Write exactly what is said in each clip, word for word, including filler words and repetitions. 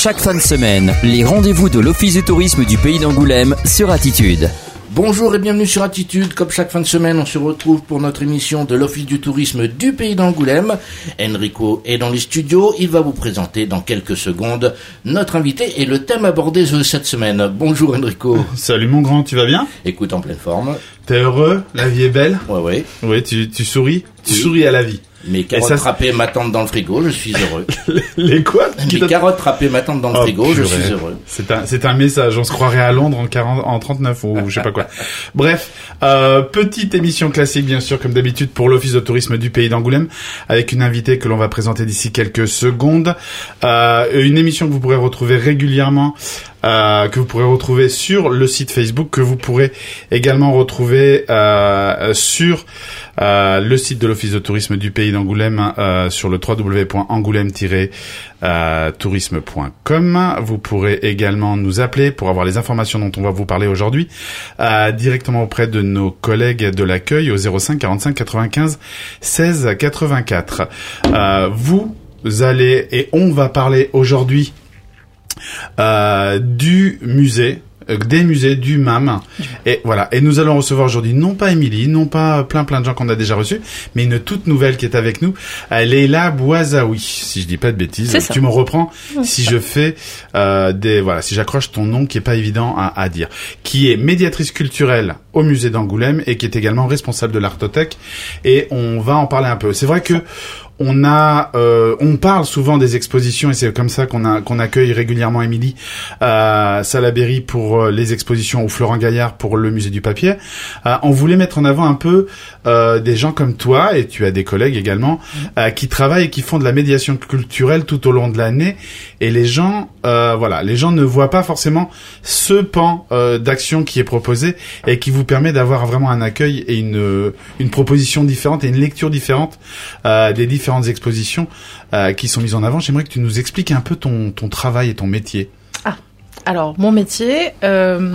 Chaque fin de semaine, les rendez-vous de l'Office du tourisme du Pays d'Angoulême sur Attitude. Bonjour et bienvenue sur Attitude. Comme chaque fin de semaine, on se retrouve pour notre émission de l'Office du tourisme du Pays d'Angoulême. Enrico est dans les studios. Il va vous présenter dans quelques secondes notre invité et le thème abordé cette semaine. Bonjour Enrico. Salut mon grand, tu vas bien? Écoute, en pleine forme. T'es heureux? La vie est belle? Ouais, ouais. Oui, tu, tu souris? Tu Oui. souris à la vie. Mes carottes ça... râpées m'attendent dans le frigo, je suis heureux. Les quoi? Mes carottes râpées m'attendent dans le oh, frigo, purée. je suis heureux. C'est un, c'est un message, on se croirait à Londres en quarante, en trente-neuf ou je sais pas quoi. Bref, euh, petite émission classique bien sûr comme d'habitude pour l'Office de tourisme du Pays d'Angoulême avec une invitée que l'on va présenter d'ici quelques secondes. Euh, une émission que vous pourrez retrouver régulièrement Euh, que vous pourrez retrouver sur le site Facebook, que vous pourrez également retrouver euh, sur euh, le site de l'Office de tourisme du Pays d'Angoulême euh, sur le w w w point angoulême tiret tourisme point com. Vous pourrez également nous appeler pour avoir les informations dont on va vous parler aujourd'hui euh, directement auprès de nos collègues de l'accueil au zéro cinq quarante-cinq quatre-vingt-quinze seize quatre-vingt-quatre. Euh, vous allez et on va parler aujourd'hui Euh, du musée, euh, des musées du M A M. Et voilà. Et nous allons recevoir aujourd'hui non pas Émilie, non pas plein plein de gens qu'on a déjà reçus, mais une toute nouvelle qui est avec nous, euh, Leila Bouazaoui. Si je dis pas de bêtises, tu me reprends ouais. si je fais euh, des voilà, si j'accroche ton nom qui est pas évident à, à dire, qui est médiatrice culturelle au musée d'Angoulême et qui est également responsable de l'Artothèque. Et on va en parler un peu. C'est vrai que On a, euh, on parle souvent des expositions et c'est comme ça qu'on a qu'on accueille régulièrement Émilie euh, Salaberry pour euh, les expositions ou Florent Gaillard pour le musée du papier. Euh, on voulait mettre en avant un peu euh, des gens comme toi et tu as des collègues également euh, qui travaillent et qui font de la médiation culturelle tout au long de l'année et les gens, euh, voilà, les gens ne voient pas forcément ce pan euh, d'action qui est proposé et qui vous permet d'avoir vraiment un accueil et une une proposition différente et une lecture différente euh, des différents expositions euh, qui sont mises en avant. J'aimerais que tu nous expliques un peu ton, ton travail et ton métier. Ah, alors mon métier... Euh...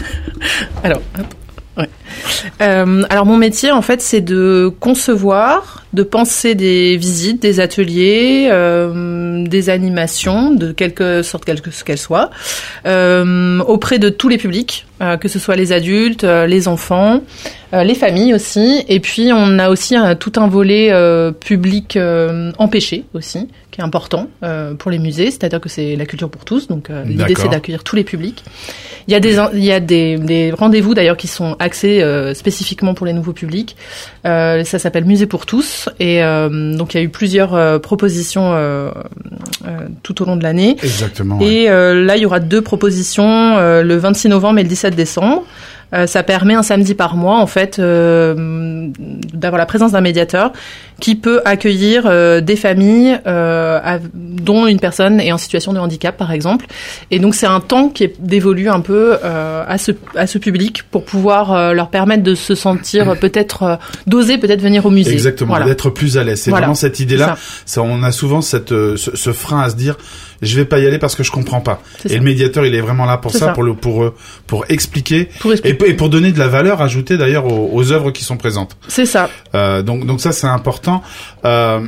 alors, ouais. euh, alors mon métier, en fait, c'est de concevoir, de penser des visites, des ateliers, euh, des animations, de quelque sorte qu'elles qu'elles soient, euh, auprès de tous les publics, euh, que ce soit les adultes, euh, les enfants, euh, les familles aussi. Et puis on a aussi un, tout un volet euh, public euh, empêché aussi, qui est important euh, pour les musées, c'est-à-dire que c'est la culture pour tous. Donc euh, l'idée c'est d'accueillir tous les publics. Il y a des il y a des, des rendez-vous d'ailleurs qui sont axés euh, spécifiquement pour les nouveaux publics. Euh, ça s'appelle Musée pour tous et euh, donc il y a eu plusieurs euh, propositions euh, euh, tout au long de l'année. Exactement. Et ouais. euh, là il y aura deux propositions euh, le vingt-six novembre et le dix-sept décembre. Euh, ça permet un samedi par mois en fait euh, d'avoir la présence d'un médiateur qui peut accueillir euh, des familles euh, à, dont une personne est en situation de handicap par exemple. Et donc c'est un temps qui est dévolu un peu euh, à ce à ce public pour pouvoir euh, leur permettre de se sentir peut-être euh, d'oser peut-être venir au musée. Exactement, voilà. D'être plus à l'aise. C'est voilà. vraiment cette idée-là. Ça. Ça, on a souvent cette euh, ce, ce frein à se dire je vais pas y aller parce que je comprends pas. C'est et ça. Le médiateur, il est vraiment là pour ça, ça, pour le pour pour expliquer, pour expliquer. Et, et pour donner de la valeur ajoutée d'ailleurs aux, aux œuvres qui sont présentes. C'est ça. Euh, donc donc ça c'est important. Euh,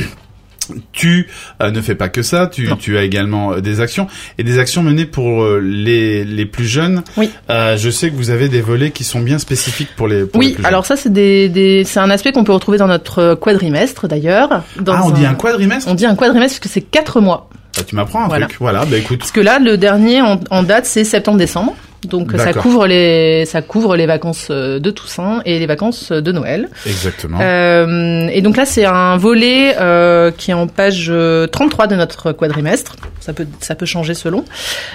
tu euh, ne fais pas que ça, tu non. tu as également euh, des actions et des actions menées pour euh, les les plus jeunes. Oui. Euh, je sais que vous avez des volets qui sont bien spécifiques pour les pour oui, les plus jeunes. Oui, alors ça c'est des des c'est un aspect qu'on peut retrouver dans notre quadrimestre d'ailleurs. Dans ah, on un... dit un quadrimestre. On dit un quadrimestre parce que c'est quatre mois. Ah, tu m'apprends un voilà. truc. Voilà, bah écoute. Parce que là, le dernier en, en date, c'est septembre-décembre. Donc D'accord. ça couvre les ça couvre les vacances de Toussaint et les vacances de Noël. Exactement. Euh, et donc là, c'est un volet euh, qui est en page trente-trois de notre quadrimestre. Ça peut ça peut changer selon.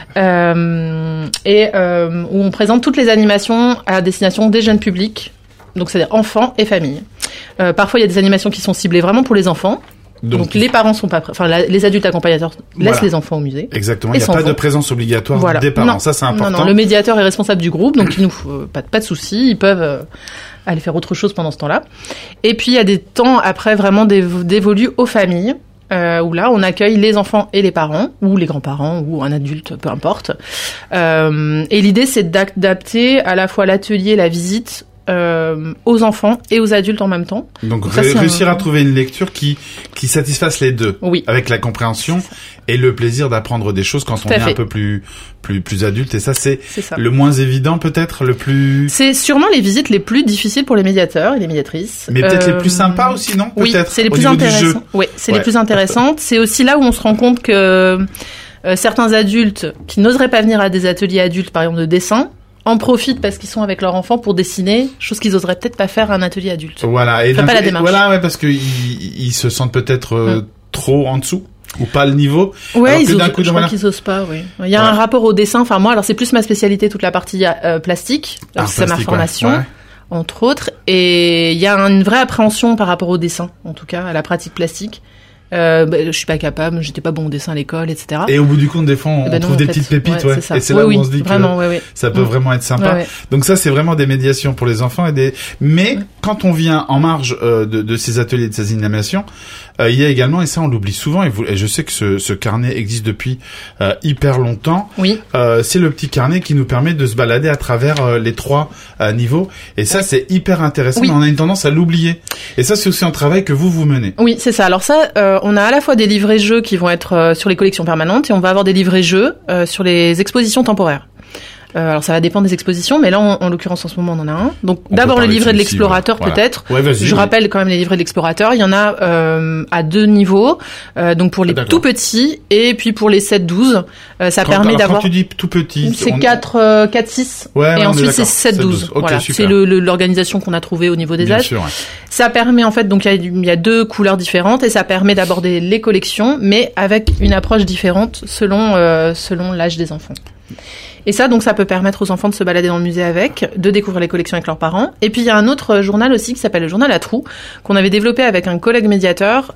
Euh, et euh, où on présente toutes les animations à destination des jeunes publics. Donc c'est-à-dire enfants et familles. Euh, parfois, il y a des animations qui sont ciblées vraiment pour les enfants. Donc, Donc les parents sont pas, prêts. Enfin la, les adultes accompagnateurs laissent voilà. les enfants au musée. Exactement. Il n'y a pas vont. de présence obligatoire voilà. des parents. Non. Ça c'est important. Non, non. Le médiateur est responsable du groupe, donc il nous faut pas pas de soucis. Ils peuvent euh, aller faire autre chose pendant ce temps-là. Et puis il y a des temps après vraiment dév- dévolus aux familles. Euh, où là on accueille les enfants et les parents ou les grands-parents ou un adulte, peu importe. Euh, et l'idée c'est d'adapter à la fois l'atelier, la visite euh, aux enfants et aux adultes en même temps. Donc, Donc ça, ré- réussir un... à trouver une lecture qui qui satisfasse les deux, oui. avec la compréhension et le plaisir d'apprendre des choses quand Tout on est fait. un peu plus plus plus adulte. Et ça, c'est, c'est ça. le moins évident peut-être, le plus. C'est sûrement les visites les plus difficiles pour les médiateurs et les médiatrices. Mais peut-être euh... les plus sympas aussi, non? Oui, Peut-être. c'est les au plus niveau du jeu. intéressantes. Oui, c'est Ouais. les plus intéressantes. C'est aussi là où on se rend compte que euh, certains adultes qui n'oseraient pas venir à des ateliers adultes, par exemple de dessin, en profitent parce qu'ils sont avec leur enfant pour dessiner, chose qu'ils oseraient peut-être pas faire à un atelier adulte. Voilà. Et Ferait pas la et démarche. voilà, ouais, parce que ils, ils se sentent peut-être euh, Mm. trop en dessous ou pas le niveau. Ouais, Alors ils que osent, d'un coup, je voilà. crois qu'ils osent pas, oui. Il y a Ouais. un rapport au dessin, enfin moi, alors c'est plus ma spécialité, toute la partie euh, plastique, Ah, c'est ma plastique, formation, ouais. Ouais. entre autres, et il y a une vraie appréhension par rapport au dessin, en tout cas, à la pratique plastique. Euh, bah, je suis pas capable, j'étais pas bon au dessin à l'école, et cetera. Et au bout du compte, des fois, on, Eh ben on non, trouve en des fait. petites pépites, ouais. Ouais, c'est ça. Et c'est Oui, là où oui, on se dit vraiment, que ouais, ouais. ça peut Mm. vraiment être sympa. Ouais, ouais. Donc ça, c'est vraiment des médiations pour les enfants et des. Mais Ouais. quand on vient en marge euh, de, de ces ateliers, de ces animations, euh, il y a également, et ça on l'oublie souvent, et, vous, et je sais que ce, ce carnet existe depuis euh, hyper longtemps. Oui. Euh, c'est le petit carnet qui nous permet de se balader à travers euh, les trois euh, niveaux. Et ça, Ouais. c'est hyper intéressant. Oui. Mais on a une tendance à l'oublier. Et ça, c'est aussi un travail que vous vous menez. Oui, c'est ça. Alors ça, euh, on a à la fois des livrets jeux qui vont être euh, sur les collections permanentes et on va avoir des livrets jeux euh, sur les expositions temporaires. Euh, alors ça va dépendre des expositions, mais là, en, en l'occurrence, en ce moment, on en a un. Donc On d'abord peut le parler livret de celui-ci, l'explorateur, voilà. peut-être. Ouais, vas-y. Je oui. rappelle quand même les livrets de l'explorateur. Il y en a euh, à deux niveaux, euh, donc pour les Ah, d'accord. tout petits et puis pour les sept douze. Euh, ça Quand, permet alors, d'avoir... quand tu dis tout petit, C'est on- quatre six Ouais, ouais, et on est ensuite c'est d'accord. sept douze. sept douze. Ok, Voilà, super. c'est le- le- l'organisation qu'on a trouvée au niveau des Bien âges. sûr, ouais. Ça permet en fait, donc il y, a- il y a deux couleurs différentes et ça permet d'aborder les collections, mais avec une approche différente selon euh, selon l'âge des enfants. Et ça, donc, ça peut permettre aux enfants de se balader dans le musée avec, de découvrir les collections avec leurs parents. Et puis, il y a un autre journal aussi qui s'appelle le journal à trous, qu'on avait développé avec un collègue médiateur,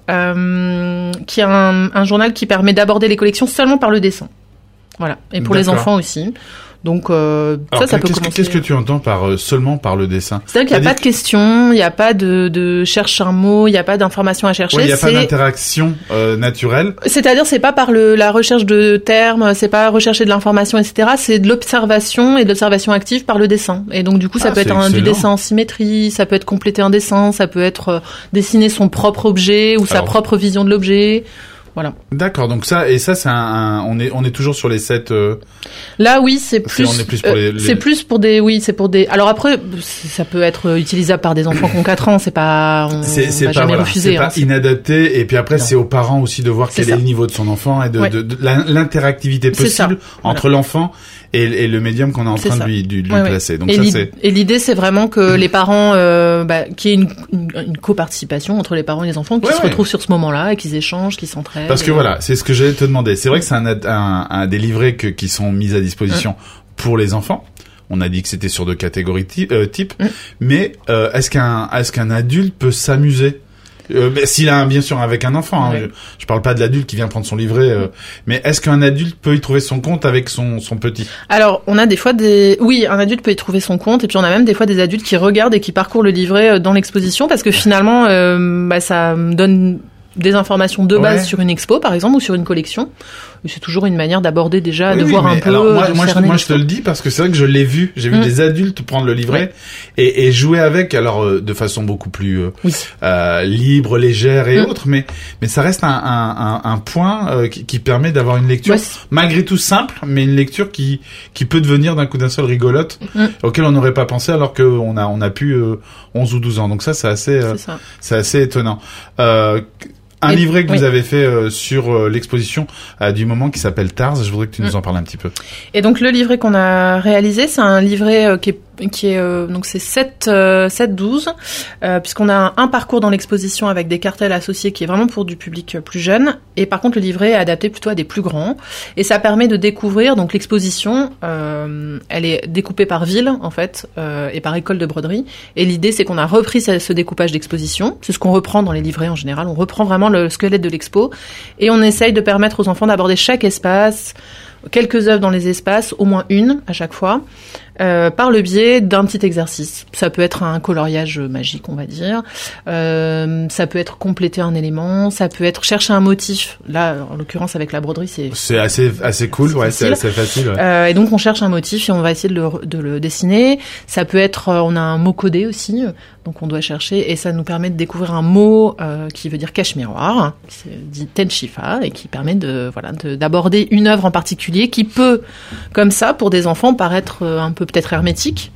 euh, qui est un, un journal qui permet d'aborder les collections seulement par le dessin. Voilà. Et pour les D'accord. enfants aussi. Donc, euh, Alors, ça, ça peut qu'est-ce, que, commencer. qu'est-ce que tu entends par euh, seulement par le dessin? C'est-à-dire qu'il n'y a C'est-à-dire pas de questions, il n'y a pas de, de cherche un mot, il n'y a pas d'informations à chercher. Ouais, il n'y a pas c'est... d'interaction euh, naturelle. C'est-à-dire, c'est pas par le, la recherche de termes, c'est pas rechercher de l'information, et cetera. C'est de l'observation et de l'observation active par le dessin. Et donc, du coup, ça Ah, peut être c'est un, du excellent. dessin en symétrie, ça peut être compléter un dessin, ça peut être euh, dessiner son propre objet ou sa Alors- propre vision de l'objet. Voilà. D'accord, donc ça et ça c'est un, un- on est on est toujours sur les sept. Euh, Là, oui, c'est plus. on est plus pour les- les- C'est plus pour des. Oui, c'est pour des. Alors après, c'est- ça peut être utilisable par des enfants qui ont quatre ans. C'est pas. On, c'est on c'est va pas jamais voilà, refuser. c'est pas hein, c'est- inadapté et puis après Non. c'est aux parents aussi de voir C'est quel ça. est le niveau de son enfant et de, Ouais. de, de l'in- l'interactivité C'est ça. possible entre l'enfant et, et le médium qu'on est en C'est train ça. de lui, de lui Ouais, ouais. placer. Donc et, ça l'id- c'est et l'idée, c'est vraiment que les parents, euh, bah, qu'il y ait une, une, une coparticipation entre les parents et les enfants, qui Ouais, se ouais. retrouvent sur ce moment-là et qu'ils échangent, qu'ils s'entraident. parce que et- voilà, c'est ce que j'allais te demander. C'est vrai que c'est un, ad- un, un des livrets que, qui sont mis à disposition pour les enfants. On a dit que c'était sur deux catégories ty- euh, types, Mm. mais euh, est-ce qu'un est-ce qu'un adulte peut s'amuser euh, mais s'il a un, bien sûr avec un enfant, hein, Ouais. je, je parle pas de l'adulte qui vient prendre son livret, euh, mais est-ce qu'un adulte peut y trouver son compte avec son son petit? Alors, on a des fois des... Oui, un adulte peut y trouver son compte, et puis on a même des fois des adultes qui regardent et qui parcourent le livret euh, dans l'exposition, parce que finalement, euh, bah, ça me donne des informations de base Ouais. sur une expo, par exemple, ou sur une collection. Et c'est toujours une manière d'aborder déjà, Oui, de oui, voir mais un peu, alors, moi, de moi, je, cerner moi, je te l'expo. le dis parce que c'est vrai que je l'ai vu. J'ai vu Mm. des adultes prendre le livret Ouais. et, et jouer avec, alors euh, de façon beaucoup plus euh, Oui. euh, libre, légère et Mm. autres, mais mais ça reste un un, un, un point euh, qui, qui permet d'avoir une lecture Ouais, c'est- malgré tout simple, mais une lecture qui qui peut devenir d'un coup d'un seul rigolote, Mm. auquel on n'aurait pas pensé alors qu'on a on a pu euh, onze ou douze ans. Donc ça c'est assez euh, c'est ça. c'est assez étonnant. Euh, un Et- livret que oui. vous avez fait euh, sur euh, l'exposition euh, du moment qui s'appelle Tars, je voudrais que tu nous Mm. en parles un petit peu. Et donc le livret qu'on a réalisé, c'est un livret euh, qui est qui est euh, donc c'est sept douze euh, puisqu'on a un, un parcours dans l'exposition avec des cartels associés qui est vraiment pour du public euh, plus jeune, et par contre le livret est adapté plutôt à des plus grands, et ça permet de découvrir donc l'exposition. Euh, elle est découpée par ville en fait euh, et par école de broderie, et l'idée c'est qu'on a repris ce, ce découpage d'exposition. C'est ce qu'on reprend dans les livrets en général. On reprend vraiment le squelette de l'expo et on essaye de permettre aux enfants d'aborder chaque espace, quelques œuvres dans les espaces, au moins une à chaque fois, euh, par le biais d'un petit exercice. Ça peut être un coloriage magique, on va dire. Euh, ça peut être compléter un élément. Ça peut être chercher un motif. Là, en l'occurrence, avec la broderie, c'est c'est assez assez cool. C'est ouais, facile. c'est assez facile. Ouais. Euh, et donc, on cherche un motif et on va essayer de le, de le dessiner. Ça peut être, euh, on a un mot codé aussi, donc on doit chercher et ça nous permet de découvrir un mot euh, qui veut dire cache-miroir, qui se dit Tenshifa et qui permet de voilà de, d'aborder une œuvre en particulier qui peut, comme ça, pour des enfants, paraître un peu peut-être hermétique.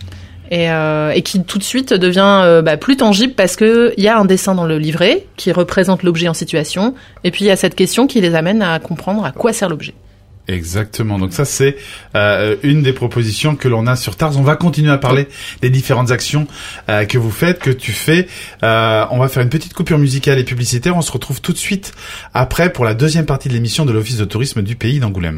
Et, euh, et qui tout de suite devient euh, bah, plus tangible parce que il y a un dessin dans le livret qui représente l'objet en situation, et puis il y a cette question qui les amène à comprendre à quoi sert l'objet. Exactement. Donc ça, c'est euh, une des propositions que l'on a sur Tars. On va continuer à parler des différentes actions euh, que vous faites, que tu fais. Euh, on va faire une petite coupure musicale et publicitaire. On se retrouve tout de suite après pour la deuxième partie de l'émission de l'Office de tourisme du Pays d'Angoulême.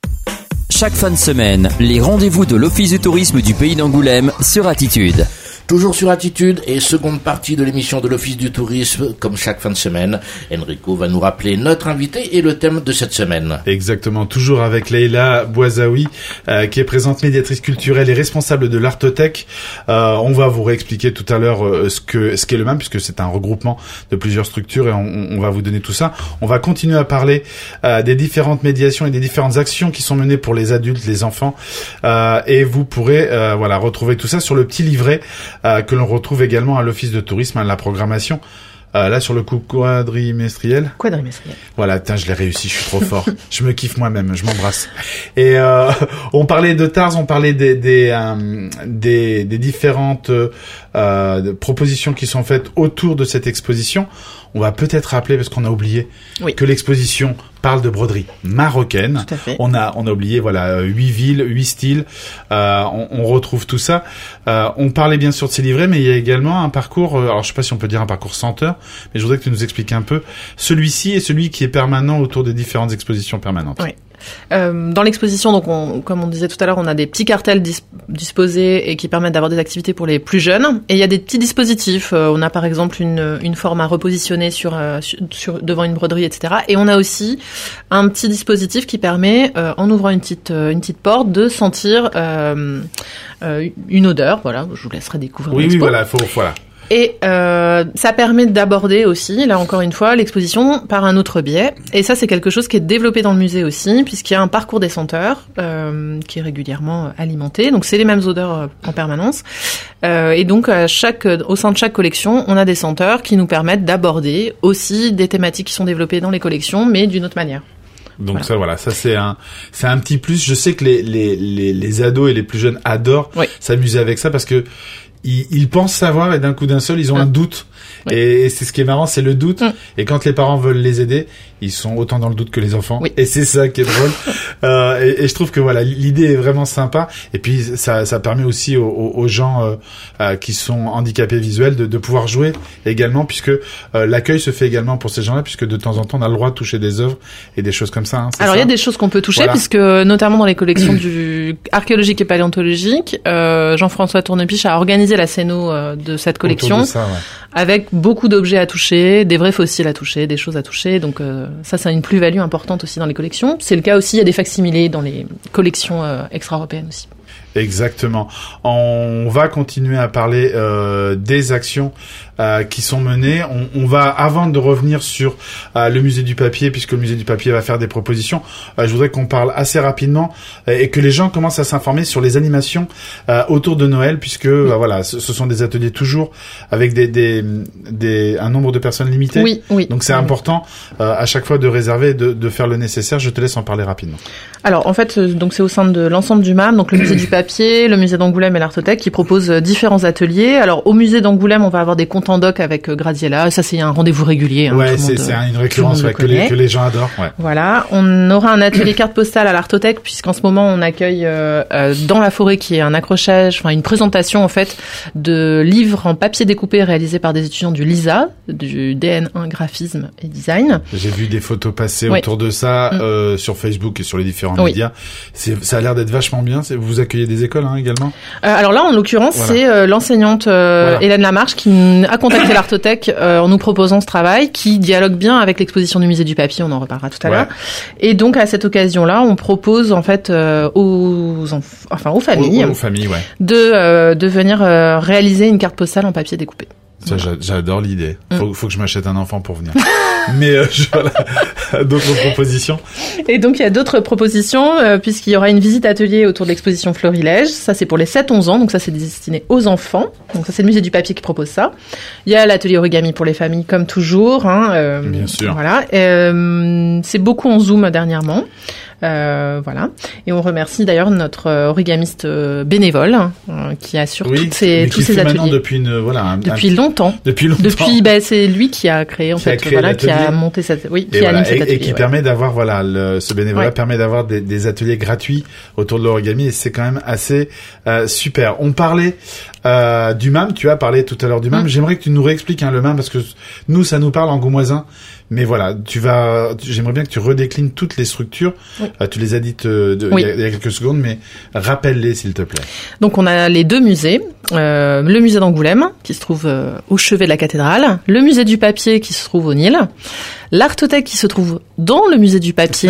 Chaque fin de semaine, les rendez-vous de l'Office du tourisme du Pays d'Angoulême sur Attitude. Toujours sur Attitude et seconde partie de l'émission de l'Office du tourisme, comme chaque fin de semaine. Enrico va nous rappeler notre invité et le thème de cette semaine. Exactement, toujours avec Leïla Bouazaoui, euh, qui est présente médiatrice culturelle et responsable de l'Artothèque. Euh, on va vous réexpliquer tout à l'heure euh, ce que ce qu'est le M A M, puisque c'est un regroupement de plusieurs structures et on, on va vous donner tout ça. On va continuer à parler euh, des différentes médiations et des différentes actions qui sont menées pour les adultes, les enfants, euh, et vous pourrez euh, voilà retrouver tout ça sur le petit livret Euh, que l'on retrouve également à l'Office de tourisme, à la programmation. Euh, là, sur le coup quadrimestriel. Quadrimestriel. Voilà, tiens, je l'ai réussi, je suis trop fort. Je me kiffe moi-même, je m'embrasse. Et euh, on parlait de Tars, on parlait des des euh, des, des différentes euh, propositions qui sont faites autour de cette exposition. On va peut-être rappeler, parce qu'on a oublié, oui. que l'exposition parle de broderie marocaine. Tout à fait. On a on a oublié voilà huit villes, huit styles. Euh, on, on retrouve tout ça. Euh, on parlait bien sûr de ces livrets, mais il y a également un parcours. Euh, alors je sais pas si on peut dire un parcours senteur, mais je voudrais que tu nous expliques un peu. Celui-ci est celui qui est permanent autour des différentes expositions permanentes. Oui. Euh, dans l'exposition, donc, on, comme on disait tout à l'heure, on a des petits cartels dis- disposés et qui permettent d'avoir des activités pour les plus jeunes. Et il y a des petits dispositifs. Euh, on a par exemple une, une forme à repositionner sur, euh, sur, sur devant une broderie, et cetera. Et on a aussi un petit dispositif qui permet, euh, en ouvrant une petite euh, une petite porte, de sentir euh, euh, une odeur. Voilà, je vous laisserai découvrir. Oui, oui, voilà, faut voilà. Et euh, ça permet d'aborder aussi, là encore une fois, l'exposition par un autre biais. Et ça, c'est quelque chose qui est développé dans le musée aussi, puisqu'il y a un parcours des senteurs euh, qui est régulièrement alimenté. Donc, c'est les mêmes odeurs euh, en permanence. Euh, et donc, à chaque, au sein de chaque collection, on a des senteurs qui nous permettent d'aborder aussi des thématiques qui sont développées dans les collections, mais d'une autre manière. Donc voilà. ça voilà, ça c'est un c'est un petit plus. Je sais que les les les, les ados et les plus jeunes adorent oui. s'amuser avec ça parce que Ils, ils pensent savoir et d'un coup d'un seul ils ont mmh. un doute oui. et, et c'est ce qui est marrant, c'est le doute mmh. et quand les parents veulent les aider, ils sont autant dans le doute que les enfants oui. et c'est ça qui est drôle. euh, et, et je trouve que voilà, l'idée est vraiment sympa et puis ça ça permet aussi aux, aux, aux gens euh, euh, qui sont handicapés visuels de, de pouvoir jouer également, puisque euh, l'accueil se fait également pour ces gens-là, puisque de temps en temps on a le droit de toucher des œuvres et des choses comme ça, hein, alors il y a des choses qu'on peut toucher voilà. puisque notamment dans les collections du archéologique et paléontologique, euh, Jean-François Tournepiche a organisé la scéno euh, de cette collection de ça, ouais. avec beaucoup d'objets à toucher, des vrais fossiles à toucher, des choses à toucher. Donc euh, ça, c'est une plus-value importante aussi dans les collections. C'est le cas aussi, il y a des facsimilés dans les collections euh, extra-européennes aussi. Exactement. On va continuer à parler euh, des actions euh, qui sont menées. On, on va, avant de revenir sur euh, le musée du papier, puisque le musée du papier va faire des propositions, euh, je voudrais qu'on parle assez rapidement euh, et que les gens commencent à s'informer sur les animations euh, autour de Noël, puisque oui. euh, voilà, ce, ce sont des ateliers toujours avec des, des, des un nombre de personnes limité. Oui, oui. Donc c'est oui. important euh, à chaque fois de réserver, et de, de faire le nécessaire. Je te laisse en parler rapidement. Alors en fait, donc c'est au sein de l'ensemble du M A M, donc le musée du papier, le musée d'Angoulême et l'Artothèque qui proposent différents ateliers. Alors au musée d'Angoulême, on va avoir des comptes en doc avec Graziella. Ça c'est un rendez-vous régulier. Hein, ouais, c'est, c'est une récurrence ouais, que, les, que les gens adorent. Ouais. Voilà, on aura un atelier carte postale à l'Artothèque puisqu'en ce moment on accueille euh, euh, dans la forêt qui est un accrochage, enfin une présentation en fait de livres en papier découpé réalisés par des étudiants du LISA, du D N un graphisme et design. J'ai vu des photos passer oui. autour de ça mm. euh, sur Facebook et sur les différents oui. médias. C'est, ça a l'air d'être vachement bien. C'est, vous accueillez des écoles hein, également. Euh, alors là, en l'occurrence, voilà. c'est euh, l'enseignante euh, voilà. Hélène Lamarche qui a contacté l'Artothèque euh, en nous proposant ce travail qui dialogue bien avec l'exposition du musée du papier, on en reparlera tout à Ouais. l'heure. Et donc à cette occasion-là, on propose en fait euh, aux enf- enfin aux familles Aux, aux familles, ouais. de euh, de venir euh, réaliser une carte postale en papier découpé. Ça, j'a- j'adore l'idée. Faut, Mm. faut que je m'achète un enfant pour venir. Mais euh, je, voilà, d'autres propositions. Et donc, il y a d'autres propositions, euh, puisqu'il y aura une visite atelier autour de l'exposition Florilège. Ça, c'est pour les sept onze ans, donc ça, c'est destiné aux enfants. Donc ça, c'est le musée du papier qui propose ça. Il y a l'atelier origami pour les familles, comme toujours. Hein, euh, Bien sûr. Voilà. Euh, c'est beaucoup en Zoom dernièrement. Euh, voilà. Et on remercie d'ailleurs notre euh, origamiste euh, bénévole euh, qui assure Oui, toutes ces, mais tous qui ces fait maintenant ateliers. depuis une, voilà, un, Depuis un- longtemps. depuis longtemps. Depuis, ben, c'est lui qui a créé en Qui a fait, créé voilà, qui a l'atelier. monté cette, oui, qui Et, voilà, anime cet et- atelier. et qui ouais. permet d'avoir, voilà, le, ce bénévolat Ouais. permet d'avoir des, des ateliers gratuits autour de l'origami et c'est quand même assez euh, super. On parlait euh, du M A M, tu as parlé tout à l'heure du M A M. Mm. J'aimerais que tu nous réexpliques hein, le M A M parce que nous, ça nous parle en Gaumoisin. Mais voilà, tu vas, j'aimerais bien que tu redéclines toutes les structures. Oui. Euh, tu les as dites euh, de, Oui. il, y a, il y a quelques secondes, mais rappelle-les s'il te plaît. Donc on a les deux musées, euh, le musée d'Angoulême qui se trouve euh, au chevet de la cathédrale, le musée du papier qui se trouve au Nil, l'Artothèque qui se trouve dans le musée du papier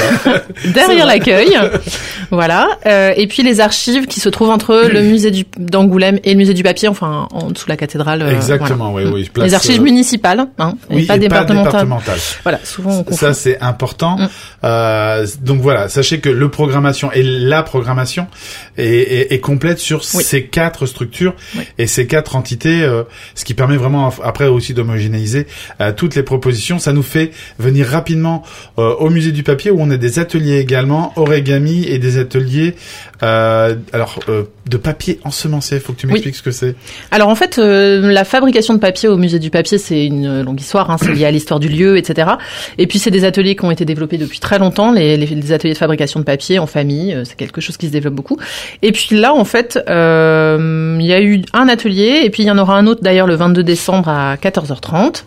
derrière l'accueil, voilà, euh, et puis les archives qui se trouvent entre le musée du, d'Angoulême et le musée du papier, enfin en dessous de la cathédrale. euh, Exactement, voilà. oui, oui. Place, Les archives euh, municipales, hein, oui, et pas et départementales. départementales. Voilà, souvent on confond. Ça c'est important. Mm. Euh, donc voilà, sachez que le programmation et la programmation est, est, est complète sur Oui. ces quatre structures Oui. et ces quatre entités, euh, ce qui permet vraiment af- après aussi d'homogénéiser euh, toutes les propositions. Ça nous fait venir rapidement euh, au musée du papier où on a des ateliers également origami et des ateliers euh, alors euh, de papier ensemencé. Faut que tu m'expliques ce que c'est. Alors en fait, euh, la fabrication de papier au musée du papier, c'est une longue histoire, hein, c'est lié à l'histoire du lieu, et cetera. Et puis c'est des ateliers qui ont été développés depuis très longtemps, les, les, les ateliers de fabrication de papier en famille, euh, c'est quelque chose qui se développe beaucoup. Et puis là, en fait, euh, il y a eu un atelier, et puis il y en aura un autre d'ailleurs le vingt-deux décembre à quatorze heures trente.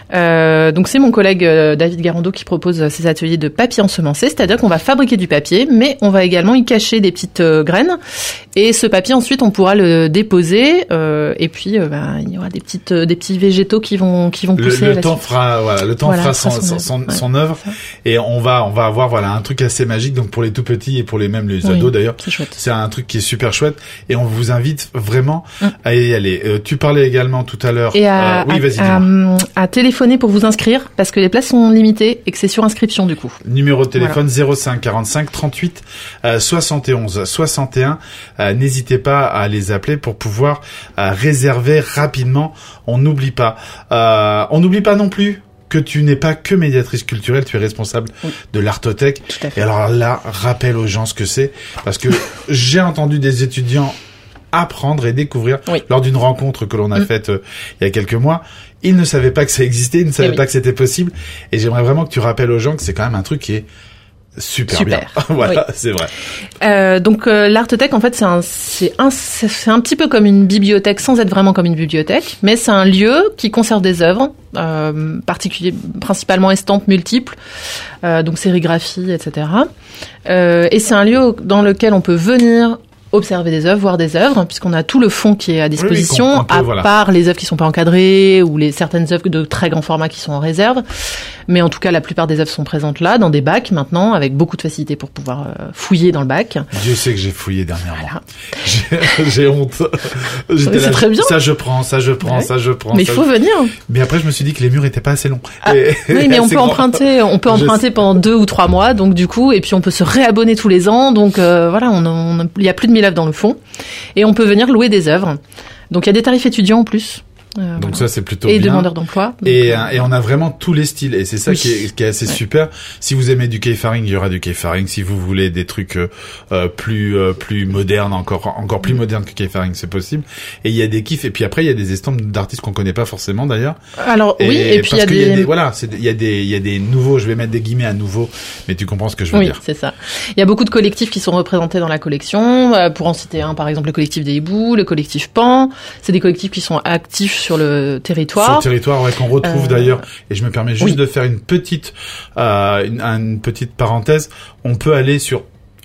Euh, donc c'est mon collègue euh, David Garando qui propose ces ateliers de papier ensemencé, c'est-à-dire qu'on va fabriquer du papier, mais on va également y cacher des petites euh, graines. Et ce papier, ensuite, on pourra le déposer, euh, et puis euh, bah, il y aura des petites, euh, des petits végétaux qui vont, qui vont Le, pousser. le à la temps suite. fera, voilà, le temps Voilà, fera fera son, son son, œuvre. son, Ouais, son œuvre, c'est ça. et on va, on va avoir voilà un truc assez magique. Donc pour les tout petits et pour les même les Oui, ados d'ailleurs, c'est chouette. c'est un truc qui est super chouette. Et on vous invite vraiment Mm. à y aller. Euh, tu parlais également tout à l'heure. Et à, euh, oui, à- vas-y. à, dis-moi. à téléphoner pour vous inscrire, parce que les places sont limitées et que c'est sur inscription du coup. Numéro de téléphone zéro cinq quarante-cinq trente-huit euh, soixante et onze soixante et un. Euh, n'hésitez pas à les appeler pour pouvoir euh, réserver rapidement. On n'oublie pas. Euh, on n'oublie pas non plus que tu n'es pas que médiatrice culturelle, tu es responsable Oui. de l'Artothèque. Tout à Et fait. alors là, rappelle aux gens ce que c'est, parce que j'ai entendu des étudiants apprendre et découvrir Oui. lors d'une rencontre que l'on a Mm. faite euh, il y a quelques mois. Ils ne savaient pas que ça existait, ils ne savaient oui. pas que c'était possible. Et j'aimerais vraiment que tu rappelles aux gens que c'est quand même un truc qui est super, Super. bien. Voilà, c'est vrai. Euh, donc euh, l'Artothèque, en fait, c'est un, c'est un, c'est un petit peu comme une bibliothèque sans être vraiment comme une bibliothèque, mais c'est un lieu qui conserve des œuvres, euh, particulier, principalement estampes multiples, euh, donc sérigraphie, et cetera. Euh, et c'est un lieu dans lequel on peut venir observer des œuvres, voir des œuvres, puisqu'on a tout le fond qui est à disposition, Oui, oui, qu'on- qu'on peut, à voilà. part les œuvres qui sont pas encadrées ou les certaines œuvres de très grand format qui sont en réserve. Mais en tout cas, la plupart des œuvres sont présentes là, dans des bacs maintenant, avec beaucoup de facilité pour pouvoir euh, fouiller dans le bac. Dieu sait que j'ai fouillé dernièrement. Voilà. J'ai- J'ai honte. J'étais Mais c'est là, très bien. Ça je prends, ça je prends, Ouais. ça je prends. Mais il ça faut je- venir. Mais après je me suis dit que les murs étaient pas assez longs. Ah, Et- oui, mais on assez peut grands. emprunter, on peut Je emprunter sais. pendant deux ou trois mois, donc du coup, et puis on peut se réabonner tous les ans, donc euh, voilà, on, on- il y a plus de mille œuvres dans le fond, et on peut venir louer des œuvres. Donc il y a des tarifs étudiants en plus. Euh, Donc voilà. ça c'est plutôt et bien. demandeurs d'emploi. donc, Et, euh, euh, et on a vraiment tous les styles et c'est ça Oui. qui, est, qui est assez Ouais. super. Si vous aimez du keifaring, il y aura du keifaring. Si vous voulez des trucs euh, euh, plus euh, plus modernes, encore encore plus modernes que keifaring, c'est possible. Et il y a des kiffs. Et puis après il y a des estampes d'artistes qu'on connaît pas forcément d'ailleurs. Alors oui, et puis il y parce a qu'il des... voilà, c'est il y a des il y a des nouveaux. Je vais mettre des guillemets à nouveau, mais tu comprends ce que je veux Oui, dire. c'est ça. Il y a beaucoup de collectifs qui sont représentés dans la collection. Euh, pour en citer un, par exemple, le collectif des hiboux, le collectif Pan. C'est des collectifs qui sont actifs sur le territoire. Sur le territoire, ouais, qu'on retrouve Euh, d'ailleurs. Et je me permets juste oui. de faire une petite, euh, une, une petite parenthèse. On peut aller sur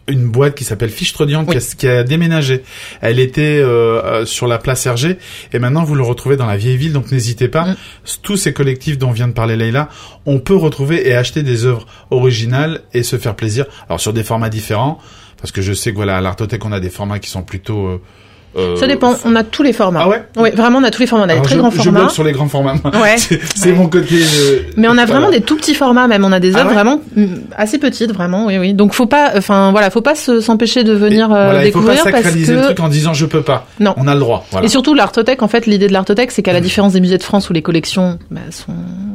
une boîte qui s'appelle Fichtredian Oui. qui, a, qui a déménagé. Elle était euh, sur la place Hergé et maintenant vous le retrouvez dans la vieille ville, donc n'hésitez pas. Mm. Tous ces collectifs dont vient de parler Leïla, on peut retrouver et acheter des œuvres originales et se faire plaisir. Alors sur des formats différents, parce que je sais que voilà, à l'Artothèque on a des formats qui sont plutôt... Euh, Euh... Ça dépend, on a tous les formats. Ah ouais? Oui, vraiment, on a tous les formats. On a Alors des très je, grands je formats. Je bloque sur les grands formats. Ouais. c'est c'est ouais. mon côté. Euh... Mais on a voilà. vraiment des tout petits formats, même. On a des œuvres ah ouais vraiment assez petites, vraiment. Oui, oui. Donc faut pas, enfin voilà, faut pas se, s'empêcher de venir euh, voilà, découvrir il faut pas sacraliser parce que... le truc en disant je peux pas. Non. On a le droit. Voilà. Et surtout l'Artothèque, en fait, l'idée de l'Artothèque, c'est qu'à la différence des musées de France où les collections bah, sont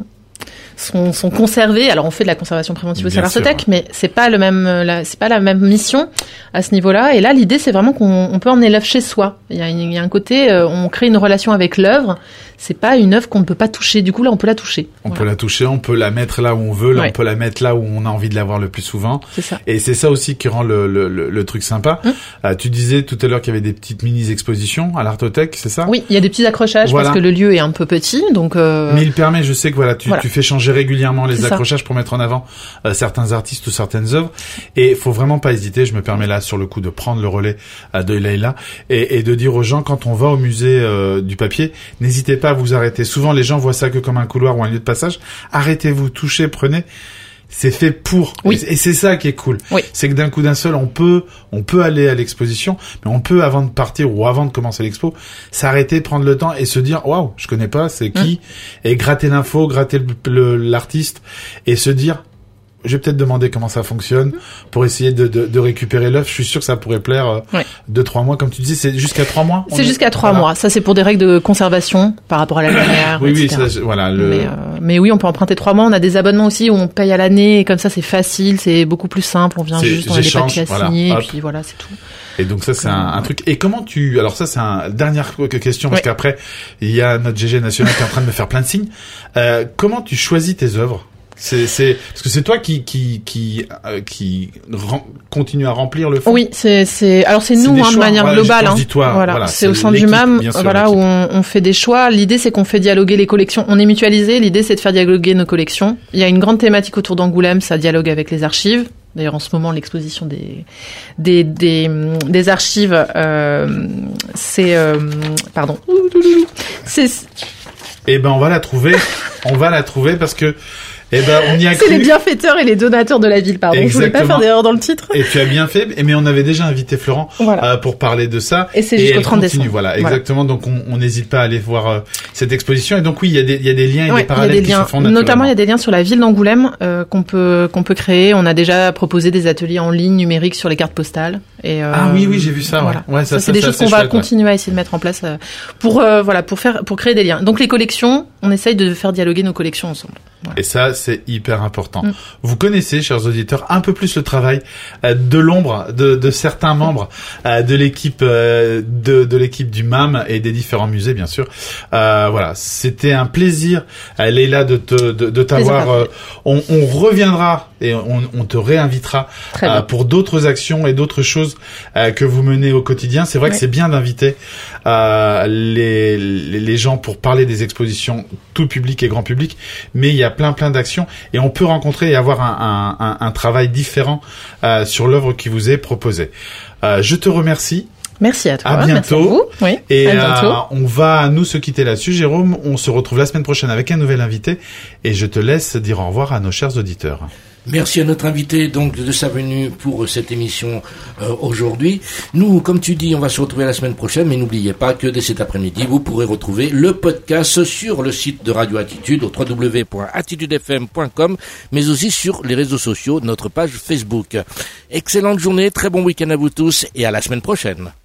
sont sont conservées. Alors on fait de la conservation préventive aussi à l'Artothèque, mais c'est pas le même, la, c'est pas la même mission à ce niveau-là. Et là, l'idée, c'est vraiment qu'on on peut emmener l'œuvre chez soi. Il y a, il y a un côté, euh, on crée une relation avec l'œuvre. C'est pas une œuvre qu'on ne peut pas toucher. Du coup, là, on peut la toucher. On voilà. peut la toucher, on peut la mettre là où on veut, là, ouais. on peut la mettre là où on a envie de la voir le plus souvent. C'est ça. Et c'est ça aussi qui rend le, le, le, le truc sympa. Hum. Euh, tu disais tout à l'heure qu'il y avait des petites mini-expositions à l'Artothèque, c'est ça? Oui, il y a des petits accrochages voilà. parce que le lieu est un peu petit, donc. Euh... Mais il permet, je sais que voilà, tu, voilà. tu fais changer régulièrement les c'est accrochages ça. pour mettre en avant euh, certains artistes ou certaines œuvres. Et faut vraiment pas hésiter. Je me permets là sur le coup de prendre le relais euh, de Leïla et, et de dire aux gens quand on va au musée euh, du papier, n'hésitez pas à vous arrêter. Souvent les gens voient ça que comme un couloir ou un lieu de passage. Arrêtez-vous, touchez, prenez. C'est fait pour. Oui. Et c'est ça qui est cool. Oui. C'est que d'un coup d'un seul, on peut, on peut aller à l'exposition, mais on peut, avant de partir ou avant de commencer l'expo, s'arrêter, prendre le temps et se dire, waouh, je connais pas, c'est qui? Mmh. Et gratter l'info, gratter le, le, l'artiste et se dire, je vais peut-être demander comment ça fonctionne pour essayer de, de, de récupérer l'œuvre. Je suis sûr que ça pourrait plaire euh, ouais. deux, trois mois. Comme tu disais, c'est jusqu'à trois mois? C'est jusqu'à trois voilà. mois. Ça, c'est pour des règles de conservation par rapport à la lumière, oui, et cetera. oui, ça, voilà. Le... Mais, euh, mais oui, on peut emprunter trois mois. On a des abonnements aussi où on paye à l'année et comme ça, c'est facile, c'est beaucoup plus simple. On vient c'est, juste, on a des papiers à signer voilà. et puis voilà, c'est tout. Et donc ça, c'est un, un truc. Et comment tu... Alors ça, c'est une dernière question, parce ouais. qu'après, il y a notre G G national qui est en train de me faire plein de signes. Euh, comment tu choisis tes œuvres? C'est, c'est parce que c'est toi qui qui qui euh, qui rem, continue à remplir le fond. Oui, c'est c'est alors c'est, c'est nous hein, choix, de manière voilà, globale. Hein. Toi, voilà. voilà, c'est, c'est au sein du M A M, voilà l'équipe. Où on, on fait des choix. L'idée c'est qu'on fait dialoguer les collections. On est mutualisé. L'idée c'est de faire dialoguer nos collections. Il y a une grande thématique autour d'Angoulême, ça dialogue avec les archives. D'ailleurs, en ce moment, l'exposition des des des, des archives, euh, c'est euh, pardon, c'est. Eh ben, on va la trouver. on va la trouver parce que. Eh ben, on y a c'est cru. les bienfaiteurs et les donateurs de la ville, pardon. Exactement. Je voulais pas faire d'erreur dans le titre. Et tu as bien fait, mais on avait déjà invité Florent voilà. euh, pour parler de ça. Et c'est jusqu'au trente décembre. Voilà, exactement. Voilà. Donc on n'hésite pas à aller voir euh, cette exposition. Et donc oui, il y a des il y a des liens et ouais, des parallèles des qui liens. se font naturellement. Notamment, il y a des liens sur la ville d'Angoulême euh, qu'on peut qu'on peut créer. On a déjà proposé des ateliers en ligne numériques sur les cartes postales. Et euh, ah oui, oui, j'ai vu ça. Voilà. Ouais, ça, ça, ça c'est des ça, choses c'est qu'on chouette, va continuer ouais. à essayer de mettre en place euh, pour euh, voilà pour faire pour créer des liens. Donc les collections, on essaye de faire dialoguer nos collections ensemble. Voilà. Et ça, c'est hyper important. Mm. Vous connaissez, chers auditeurs, un peu plus le travail euh, de l'ombre de, de certains membres euh, de l'équipe euh, de, de l'équipe du M A M et des différents musées, bien sûr. Euh, voilà, c'était un plaisir, euh, Leïla, de te de, de t'avoir. Euh, on, on reviendra et on, on te réinvitera euh, pour d'autres actions et d'autres choses euh, que vous menez au quotidien. C'est vrai ouais. que c'est bien d'inviter euh, les, les les gens pour parler des expositions tout public et grand public, mais il y a plein plein d'actions et on peut rencontrer et avoir un, un, un, un travail différent euh, sur l'œuvre qui vous est proposée. Euh, je te remercie. Merci à toi. À bientôt. Merci à vous. Oui, et à bientôt. Euh, on va nous se quitter là-dessus, Jérôme. On se retrouve la semaine prochaine avec un nouvel invité et je te laisse dire au revoir à nos chers auditeurs. Merci à notre invité donc de sa venue pour cette émission euh, aujourd'hui. Nous, comme tu dis, on va se retrouver la semaine prochaine, mais n'oubliez pas que dès cet après-midi, vous pourrez retrouver le podcast sur le site de Radio Attitude au w w w point attitude f m point com, mais aussi sur les réseaux sociaux, notre page Facebook. Excellente journée, très bon week-end à vous tous et à la semaine prochaine.